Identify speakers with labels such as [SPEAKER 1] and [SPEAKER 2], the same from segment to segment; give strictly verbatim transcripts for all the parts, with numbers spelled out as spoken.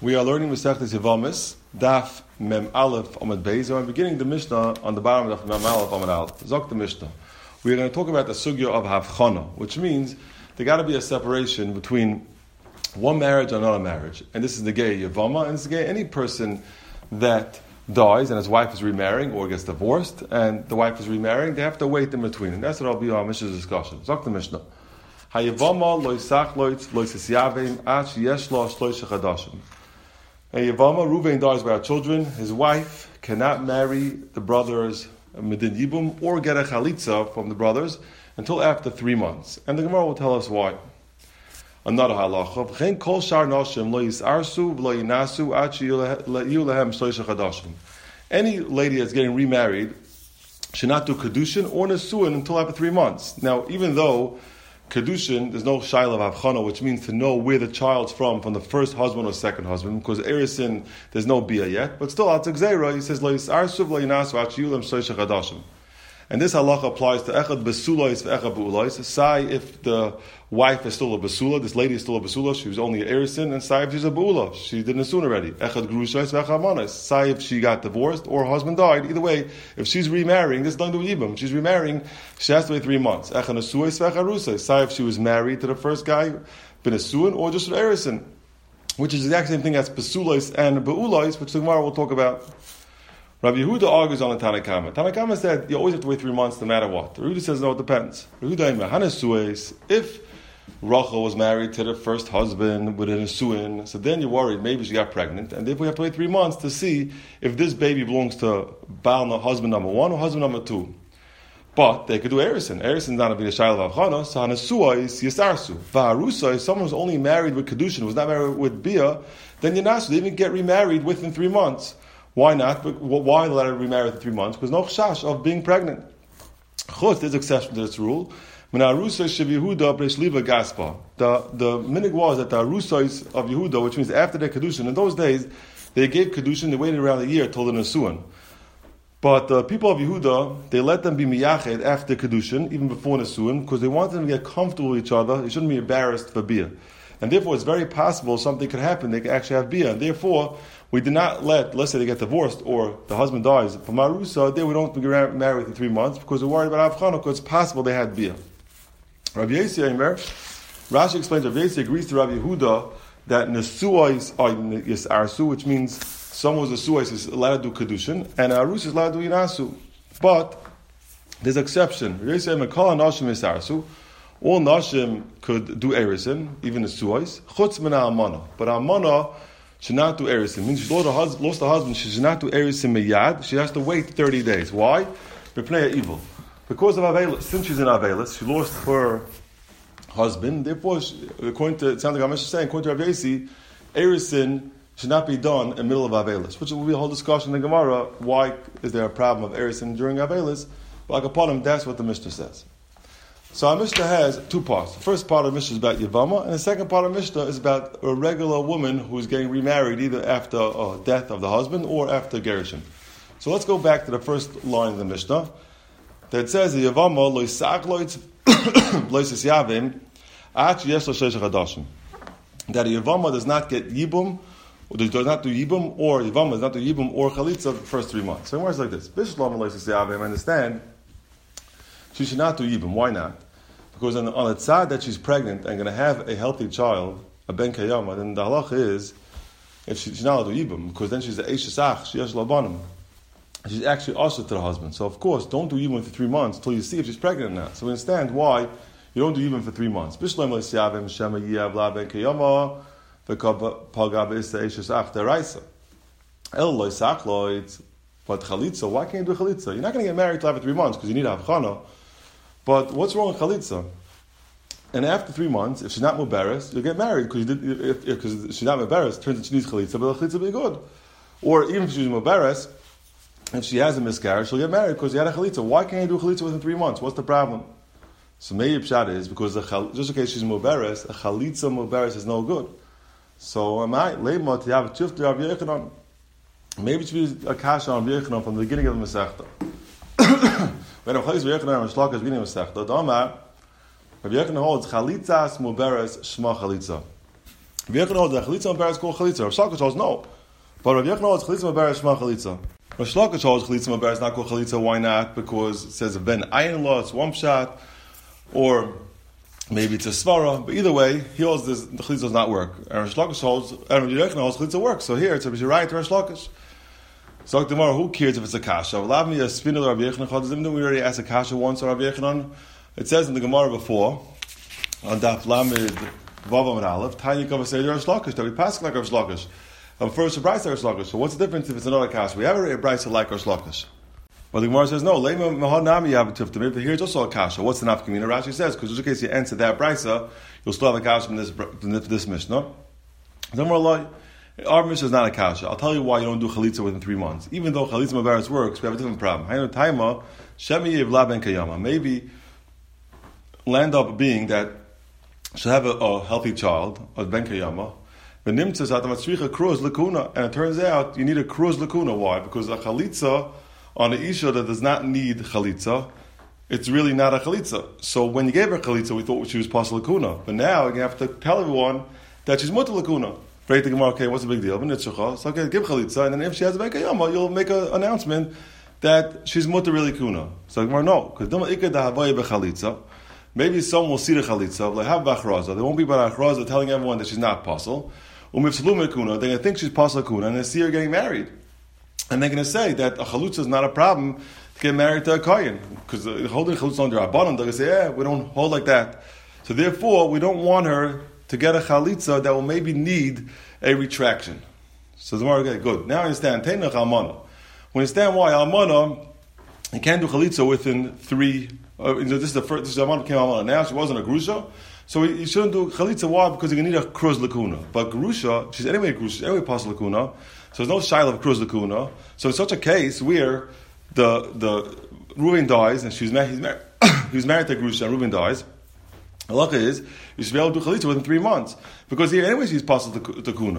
[SPEAKER 1] We are learning Masechtas Yevamis, Daf Mem Aleph Amud Beis. So I'm beginning the Mishnah on the bottom of Mem Aleph Amud Aleph. Zok the Mishnah. We are going to talk about the sugya of Havchana, which means there got to be a separation between one marriage and another marriage. And this is the gay Yevama, and this is the gay any person that dies and his wife is remarrying or gets divorced and the wife is remarrying, they have to wait in between. And that's what I'll be on Mishnah's discussion. Zok the Mishnah. Hayevama lo yisach lo yisach ach yesh lo shloisha chadashim. A Yevama, Ruvain dies by our children. His wife cannot marry the brothers Medin Yibum or get a chalitza from the brothers until after three months. And the Gemara will tell us why. Another halacha. V'chein kol shar nashim lo yisarsu v'lo yinasu ad sheyu lehem shloisha chadashim. Any lady that's getting remarried should not do kedushin or nesuin until after three months. Now, even though kedushin, there's no shaila of havchana, which means to know where the child's from, from the first husband or second husband, because erisin, there's no bia yet. But still, at Gzeira, he says, lo yisarsu v'lo yinasu ad sheyu lehem shloisha chadashim. And this halacha applies to echad besulois v'echad be'ulois. Say if the wife is still a besula, this lady is still a besula, she was only a erisin, and say if she's a beula, she didn't assume already. Echad grushais v'echad manas. Say if she got divorced or her husband died. Either way, if she's remarrying, this is nothing to do with yibam. She's remarrying, she has to wait three months. Echad nesuais v'echad rusais. Say if she was married to the first guy, been asuin, or just an erisin, which is the exact same thing as besulois and beulois, which tomorrow we'll talk about. Rabbi Yehuda argues on the Tanakama. Tanakama said you always have to wait three months no matter what. Rabbi Yehuda says no, it depends. Rabbi Yehuda, if Rachel was married to the first husband with an Asuin, so then you're worried maybe she got pregnant, and therefore you have to wait three months to see if this baby belongs to Baal, husband number one or husband number two. But they could do Erison. Erison is not a Shayla of Avchana, so Hanasua is Yisarsu. Vaharusa, if someone who's only married with Kedushin, was not married with Bia, then Yanasu, they even get remarried within three months. Why not? Why let her remarry for three months? Because no chash of being pregnant. Chutz, there's exception to this rule. The the minig was that the arusais of Yehuda, which means after their kedushin, in those days they gave kedushin, they waited around a year till the nesuin. But the people of Yehuda, they let them be miyached after kedushin, even before nesuin, because they wanted them to get comfortable with each other. They shouldn't be embarrassed for bia. And therefore, it's very possible something could happen. They could actually have bia. And therefore, we did not let, let's say they get divorced or the husband dies from Marusa, then we don't get married within three months because we're worried about Avchana because it's possible they had bia. Rabbi Yossi Aimer, Rashi explains Rabbi Yossi agrees to Rabbi Yehuda that Nesuais are Yisarsu, which means someone who's a Suais is allowed to do Kedushin, and Arus is allowed to do Yinasu. But there's an exception. Rabbi Yossi Aimer, Kol HaNashim Yisarsu. All Nashim could do Erisin, even the Suais. Chutz min Amana. But Amana should not do Erisin. Means she lost her husband, lost her husband, she should not do Erisin miyad. She has to wait thirty days. Why? B'pnei evil. Because of Avelis. Since she's in Avelis, she lost her husband. Therefore, she, according to, it sounds like I'm saying, according to Rav Yossi, Erisin should not be done in the middle of Avelis. Which will be a whole discussion in the Gemara. Why is there a problem of Erisin during Avelis? But like upon him, that's what the Mishnah says. So our Mishnah has two parts. The first part of the Mishnah is about Yevama, and the second part of the Mishnah is about a regular woman who's getting remarried either after uh, death of the husband or after Gershon. So let's go back to the first line of the Mishnah that says Yevama lo yisach lo yisayavim ach yesh lo sheish chadashim. That a Yevama does not get Yibum, or does not do Yibum, or Yevama does not do Yibum or Chalitza the first three months. So it's like this. Bishlam lo yisayavim, I understand she should not do Yibum. Why not? Because on, on the tzad that she's pregnant and going to have a healthy child, a ben kayama, then the halacha is, if she, she's not allowed to do Yibum, because then she's the Eishesach, she has labanim. She's actually ushered to the husband. So of course, don't do Yibum for three months until you see if she's pregnant or not. So we understand why you don't do Yibum for three months. Bishlam le'siyavim shema yiyav la ben kayama v'pagav isa Eishesach deraisa. El lo'isach lo'itz. But chalitza, why can't you do chalitza? You're not going to get married till after three months because you need to have chana. But what's wrong with chalitza? And after three months, if she's not mubaris, you'll get married because you did. If, if, if she's not mubaris, it turns out she needs chalitza, but the chalitza will be good. Or even if she's mubaris, if she has a miscarriage, she'll get married because you had a chalitza. Why can't you do chalitza within three months? What's the problem? So maybe pshat is because the chal, just in case she's mubaris, a chalitza mubaris is no good. So am I leimot you have a chif to Rav Yechanan? Maybe it should be a kasha on Rav Yechanan from the beginning of the Masechta. When Rav Yechanan and Shlaka is beginning of the Masechta, the Amar Rav Yechanan holds chalitzas mubaris shma chalitza. Rav Yechon holds that chalitza mebaris called chalitza. Rav Shlakash holds no. But Rav Yechon holds chalitza mebaris shema chalitza. Rav Shlakash holds chalitza mebaris not called chalitza. Why not? Because it says a ben ayin law, it's one shot, or maybe it's a svara. But either way, he holds this, the chalitza does not work. And Rav Shlakash holds, and Rav Yechon holds chalitza works. So here it's a b'shirayit to Rav Shlakash. So tomorrow, who cares if it's a kasha? Allow me a spin of Rav Yechon chodesh. Even though we already asked a kasha once on Rav Yechon, it says in the Gemara before on Daf Lamed Vav Amud Aleph, Tanya Kavah Seder Rav Shlakash, that we pass like Rav Shlakash. Um, first, a brayso Rav Shlakash. So what's the difference if it's another kasha? We have already a brayso like Rav Shlakash. But the Gemara says no. Lema Mahad Nami Yav Here it's also a kasha. What's the nafkamina? Rashi says because in case you answer that brayso, you'll still have a kasha from this from this mishnah. The Gemara our mission is not a kasha. I'll tell you why you don't do chalitza within three months. Even though chalitza mebaris works, we have a different problem. Maybe land up being that should have a, a healthy child, a ben kayama, and it turns out you need a cruz lakuna. Why? Because a chalitza on an isha that does not need chalitza, it's really not a chalitza. So when you gave her chalitza, we thought she was pas lakuna. But now you have to tell everyone that she's mutter lakuna. Right, the Gemara, okay, what's the big deal? So okay, give chalitza, and then if she has a ben kayama, you'll make an announcement that she's mutter really kuna. So the Gemara, no, because maybe some will see the chalitza, they have bachraza. They won't be by achraza telling everyone that she's not pasul. Umifsalum kuna, they're going to think she's pasul kuna, and they see her getting married, and they're going to say that a chalitza is not a problem to get married to a kohen, because holding chalitza under rabbanon, they're going to say, yeah, we don't hold like that. So therefore, we don't want her to get a chalitza that will maybe need a retraction. So the Gemara, okay, good. Now I understand. Teinach almana. We understand why almana, you can't do chalitza within three. Uh, this is the first. This is almana became almana. Now she wasn't a grusha, so you shouldn't do chalitza. Why? Because you're gonna need a kruz lakuna. But grusha, she's anyway grusha, she's anyway pas lakuna. So there's no shaila of kruz lakuna. So in such a case where the the Reuven dies and she's married, he's married, he's married to grusha, and Reuven dies. The halacha is you should be able to do chalitza within three months because here anyways he's possible to kuna.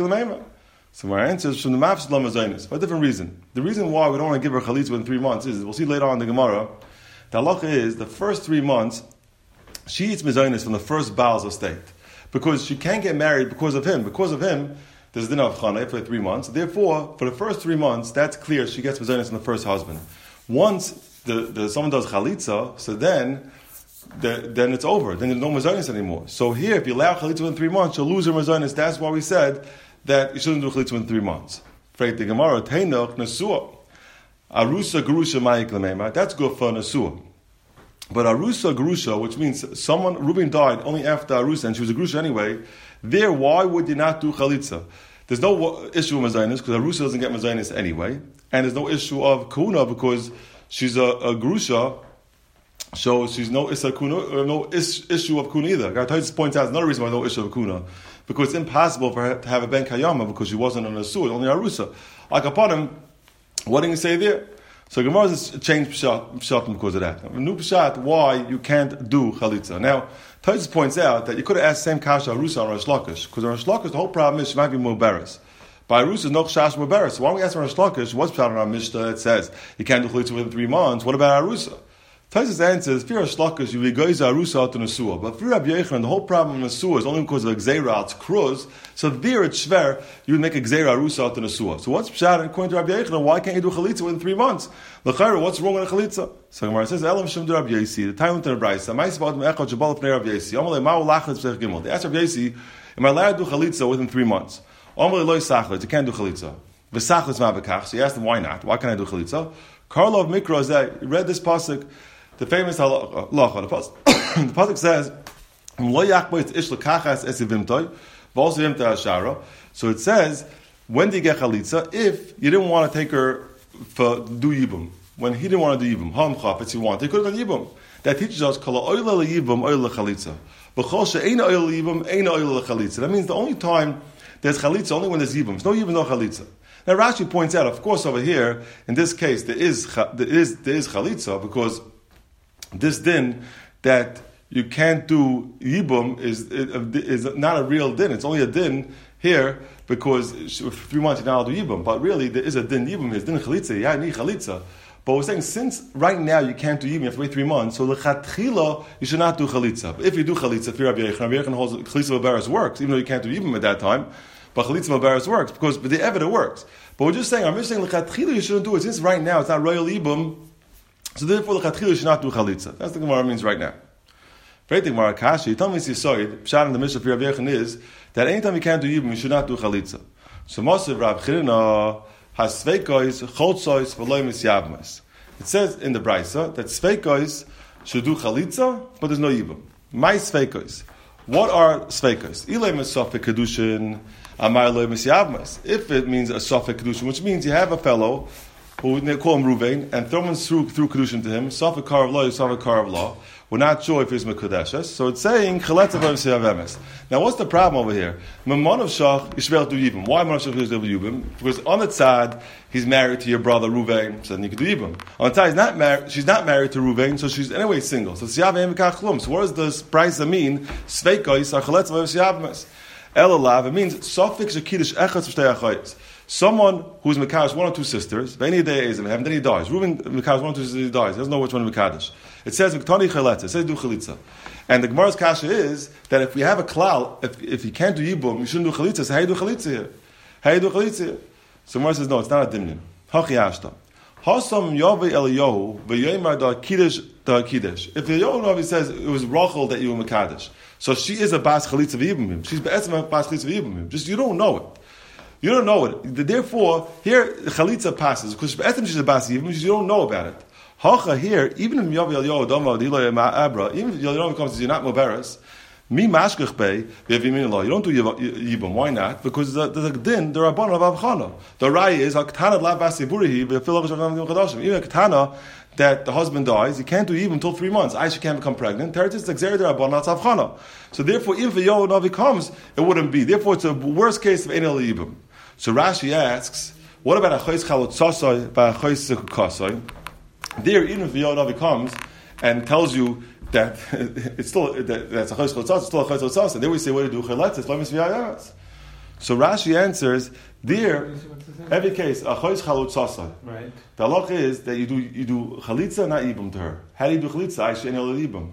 [SPEAKER 1] So my answer is from the mafs lamazainis for a different reason. The reason why we don't want to give her chalitza within three months is we'll see later on in the Gemara. The halacha is the first three months she eats mezainis from the first Baal's estate because she can't get married because of him. Because of him, there's dinner of chana for three months. Therefore, for the first three months, that's clear. She gets mezainis from the first husband. Once the, the someone does chalitza, so then. The, then it's over. Then there's no mazonis anymore. So here, if you allow chalitza within three months, you'll lose your mazonis. That's why we said that you shouldn't do chalitza within three months. Freit the Gemara, Teinach Nesua. Arusa Gerusha Ma'ik Lemema. That's good for Nesua. But Arusa Gerusha, which means someone, Reuben died only after Arusa, and she was a Gerusha anyway, there, why would you not do chalitza? There's no issue with mazonis, because Arusa doesn't get mazonis anyway. And there's no issue of kuna, because she's a, a Gerusha. So she's no issa kuna, no is, issue of kuna either. Gartaitis points out another reason why no issue of kuna, because it's impossible for her to have a ben kayama because she wasn't an asur, only arusa. Like upon him, what did he say there? So Gemara has changed pshat because of that. A new pshat why you can't do chalitza. Now Taitis points out that you could have asked the same kasha arusa on Rosh Lakish, because on Rosh Lakish the whole problem is she might be mubaris. By arusa no chash mubaris. So why don't we ask on Rosh Lakish what's pshat on our Mishnah? It says you can't do chalitza within three months. What about arusa? Taisus answers, "Fear shlakas you vegoiz arusa to nesua." But for Rabbi Yechon, the whole problem of nesua is only because of gzeira. It's cruz. So there it's shver. You would make a gzeira arusa to nesua. So what's pshat according to Rabbi Yechon? Why can't you do chalitza within three months? L'chayra, what's wrong with a chalitza? So Gemara says, "Elam shem Rabbi Yesi." The time to the brayse. Ma'is about me'echad jabal fnei Rabbi Yesi. Amalei ma'u lachad b'sech gimel. They asked Rabbi Yesi, "Am I allowed to do chalitza within three months?" Amalei loy sachlet. You can't do chalitza. V'sachlet ma'bekach. So he asked them, "Why not? Why can't I do chalitza?" Karlov Mikra Zeh. He read this pasuk. The famous halacha, the pasuk, the pasuk says, so it says, when do you get chalitza? If you didn't want to take her for do yibum, when he didn't want to do yibum, ham chafetz he wanted, he could have done yibum. That teaches us kala oila yibum oila chalitza. B'chol she'eina oila yibum eina oila chalitza. That means the only time there's chalitza only when there's yibum. There's no yibum, no chalitza. Now Rashi points out, of course, over here in this case there is there is there is chalitza because this din that you can't do yibum is is not a real din. It's only a din here because for three months you're not allowed to do yibum. But really there is a din yibum. It's din chalitza. Yeah, I need chalitza. But we're saying since right now you can't do yibum, you have to wait three months. So lechatchila you should not do chalitza. But if you do chalitza, if you're Rabbi Yechon, Rabbi Yechon holds chalitza v'beres works, even though you can't do yibum at that time. But chalitza v'beres works because but the evidence works. But we're just saying, I'm just saying lechatchila you shouldn't do it since right now it's not royal yibum. So therefore lechatchila you should not do chalitza. That's the Gemara means right now. Very thing, Gemara Kashi, you tell me Sisoid, Pshat in the Mishnah for Rabbi Yechon is that anytime you can't do yibum, you should not do chalitza. So Moshe Rab Chirina has sveikois, choltsois, v'loy misyavmas. It says in the Brisa that sveikois should do chalitza, but there's no yibum. My sveikois. What are sveikois? Ilay mesofek kedushin, amar loy misyavmas. If it means a sofek kedushin, which means you have a fellow who they call him Ruvain and throw him through through kedushin to him, sofek karav law, sofek karav law. We're not sure if he's Mekudeshes. So it's saying, now what's the problem over here? Memanav Shach Yishvel do Yibum. Why Memanav Shach Yishvel do Yibum? Because on the tzad, he's married to your brother Ruvain, so then you can do Yibum. On the tzad, he's not married, she's not married to Ruvain, so she's anyway single. So Siyav Em Kachlum. So what does this price mean? Sveika Yisar Chaletz Vav Siyavmas. Elalav, it means Sofik Shekidish Echas V'Shtei Achayis. Someone who's Mekadosh one or two sisters, V'eni Dei Ezim, and then he dies. Reuven Mekadosh one or two sisters, he dies. He doesn't know which one is Mekadosh. It says Miktani Chaletza. It says do Chalitza. And the Gemara's kasha is that if we have a klal, if, if you can't do Yibum, you shouldn't do Chalitza. So how do you do Chalitza here? How do you do Chalitza here? So Gemara says no, it's not a dimnin. Hachi Ashta. Hasam Yavei Eliyahu v'Yomer da Kiddush da Kiddush. If the Eliyahu says it was Rachel that you were Mekadosh, so she is a Bas Chalitza v'Yibumim. She's Be'etzem a Bas Chalitza v'Yibumim. Just you don't know it. You don't know it. Therefore, here Chalitza passes because Be'etzem she's a Bas Yibumim. You don't know about it. Hacha here, even if Yav Eliyahu Dama Dilay Ma'abra, even if Eliyahu comes and says you're not Moberes, Mi Mashkech Bey V'Yavimin Allah. You don't do Yibum. Why not? Because the the din the Rabban of Avchana. The Raya is Haktana Lav Vasiburihi V'Filav Shavim Chadashim. Even Haktana that the husband dies, he can't do Yibum until three months. Aisha can't become pregnant. Teretz is Xer the Rabban not Avchana. So therefore, even if Eliyahu Navi comes, it wouldn't be. Therefore, it's a worst case of Ein El Yibum. So Rashi asks, what about Achos Chalot Sasai by Achos Sekukasai? There, even if the Yonavi comes and tells you that it's still that, that's a chayes chotzas, it's still a chayes chotzas, and then we say, what do you do? Chayletz, it's lemis. So Rashi answers, there, every case, a chayes chotzas. Right. The halach is that you do you do chalitza, not ibum to her. How do you do chalitza? I should know ibum.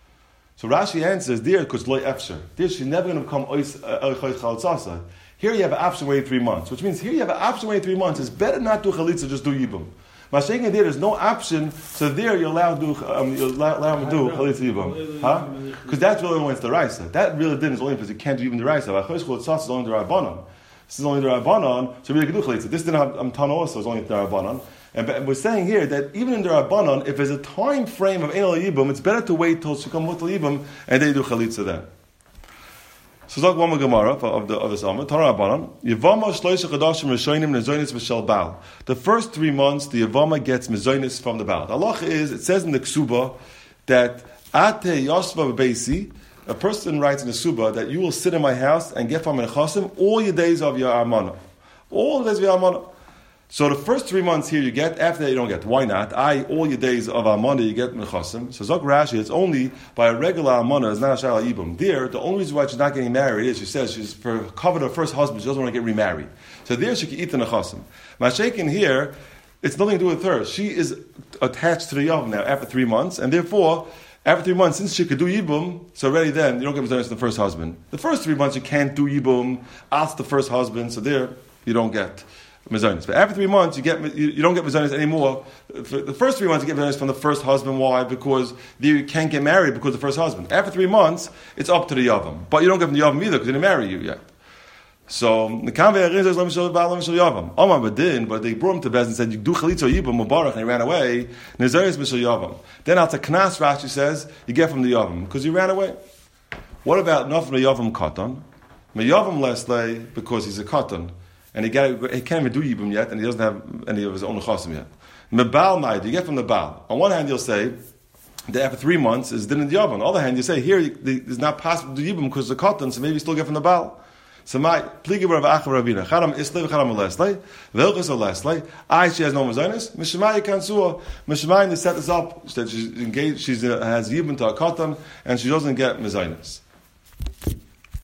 [SPEAKER 1] So Rashi answers, there, because loy efsher. There, she's never going to become ois chayes chotzas. Here you have an option waiting three months, which means here you have an option waiting three months. It's better not do chalitza, just do ibum. Mashiach there, there's no option, so there you're allowed to do, um, you're allowed to do chalitza yibum, huh? Because that's really when it's the raisa. That really didn't is only because you can't do even the raisa. Like chayes chotzas is only the rabbanon. This is only the rabbanon, so we can do chalitza. This didn't have um, tana also is only the rabbanon. And, and we're saying here that even in the rabbanon, if there's a time frame of ein el yibum, it's better to wait till she comes with the yibum and then you do chalitza then. So talk one more Gemara of the of the Salmon. Tanarabanan. Yevama shloisha chadashim rishonim nezonis v'shel Baal. The first three months, the Yevama gets mezonis from the Baal. The halacha is, it says in the Ksuba that ate yosva b'beisi. A person writes in the Ksuba that you will sit in my house and get from mechasim all your days of your amana, all the days of your amana. So the first three months here you get, after that you don't get. Why not? I, all your days of Amana you get Mechasim. So Zok Rashi, it's only by a regular Amana, it's not a Shala Ibum. There, the only reason why she's not getting married is she says she's for covered her first husband, she doesn't want to get remarried. So there she can eat the Nechasim. Mashakin here, it's nothing to do with her. She is attached to the Yav now after three months, and therefore, after three months, since she could do Yibum, so already then, you don't get Mezonos to the first husband. The first three months you can't do Yibum, ask the first husband, so there, you don't get Mezonos. But after three months, you get you, you don't get Mezonos anymore. For the first three months, you get Mezonos from the first husband. Why? Because you can't get married because of the first husband. After three months, it's up to the Yavam. But you don't get from the Yavam either because they didn't marry you yet. So the Kanvei Arin says, Yavam. Omar Badin, but they brought him to Bez and said, you do Chalitza Yibam Mubarak, and he ran away. Nezonos Mishal Yavam. Then after Knas, Rashi says, you get from the Yavam because he ran away. What about not from the Yavam Katan? Yavam Leslie, because he's a Katan. And he, got, he can't even do Yibum yet, and he doesn't have any of his own Nechasim yet. Mebal Maid, you get from the Baal. On one hand, you'll say that after three months is din in the Yavon. On the other hand, you say here it's not possible to do Yibum because of the Katan, so maybe you still get from the Baal. So my pligi Rav Acha Ravina, Charam Isle, Charam Lesle, Velchus Lesle. I she has no Mazonis. Mishmai Kansua. Mishmai they set this up that she's engaged. She uh, has Yibum to a Katan, and she doesn't get Mazonis.